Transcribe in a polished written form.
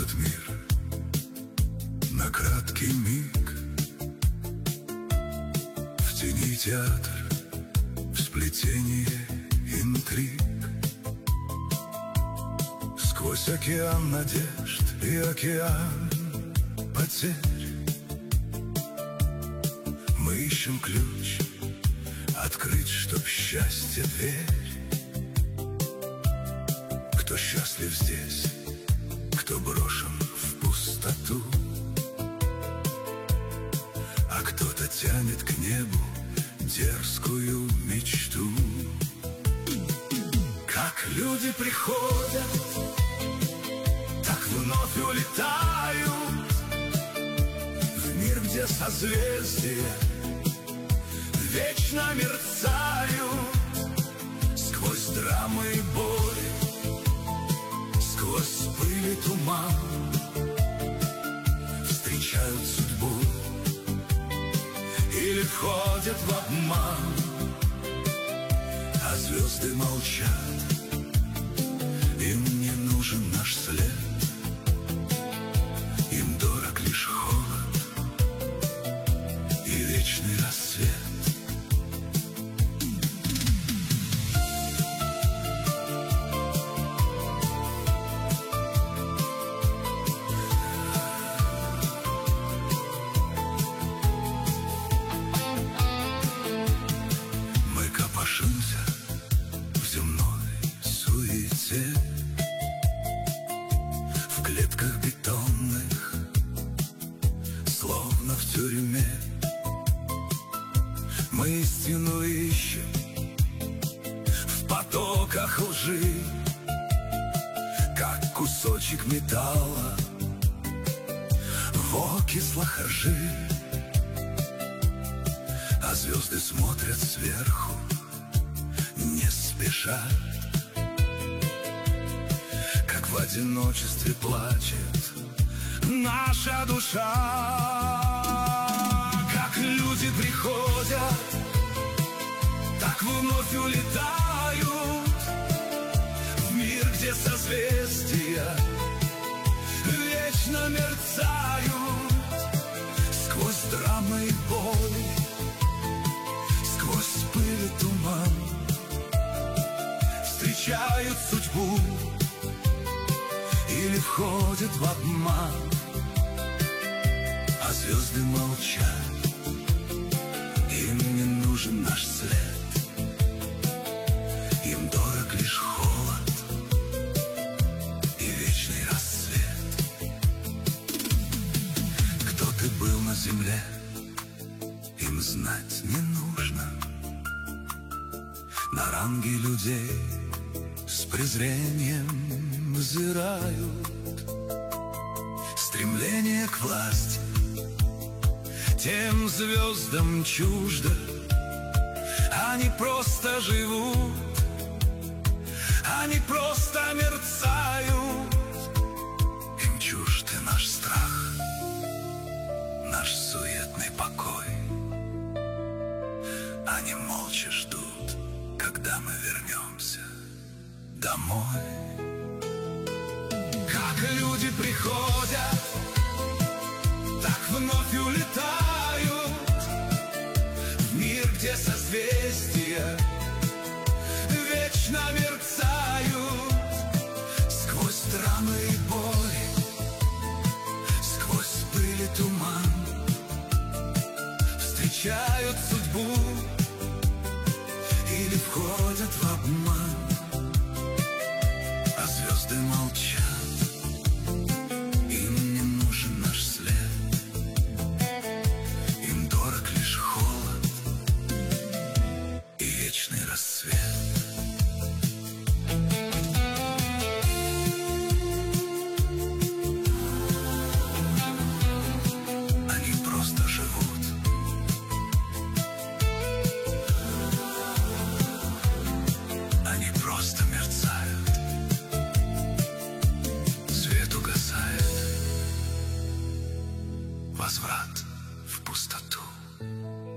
этот мир на краткий миг. В тени театр, в сплетении интриг. Сквозь океан надежд и океан потерь мы ищем ключ, открыть, чтоб счастье дверь. Кто счастлив здесь, кто брошен в пустоту, а кто-то тянет к небу дерзкую мечту. Как люди приходят, так вновь улетают в мир, где созвездия вечно мерцают. Сквозь драмы и боли, сквозь пыль и туман встречают судьбу или входят в обман. А звезды молчат, им не нужен наш след, им дорог лишь холод и вечный рассвет. Мы копошимся в земной суете, в клетках бетонных, словно в тюрьме. Мы истину ищем в потоках лжи, как кусочек металла в окислах ржи. А звезды смотрят сверху, не спеша, как в одиночестве плачет наша душа. Как люди приходят, так вновь улетают в мир, где созвездия вечно мерцают. Сквозь драмы и боли, сквозь пыль и туман встречают судьбу или входят в обман. А звезды молчат, им не нужен наш след, им дорог лишь холод и вечный рассвет. Кто ты был на земле, им знать не нужно. На ранги людей с презрением взирают. Стремление к власти тем звездам чуждо. Они просто живут, они просто мерцают. Им чужд и наш страх, наш суетный покой. Они молча ждут, когда мы вернемся домой. Как люди приходят, так вновь улетают в мир, где созвездия вечно мерцают. Сквозь драмы и боли, сквозь пыль и туман встречают судьбу или входят в обман. А звезды молчат, им не нужен наш след, им дорог лишь холод и вечный рассвет. Они просто живут, они просто мерцают. Свет угасает, возврат в пустоту.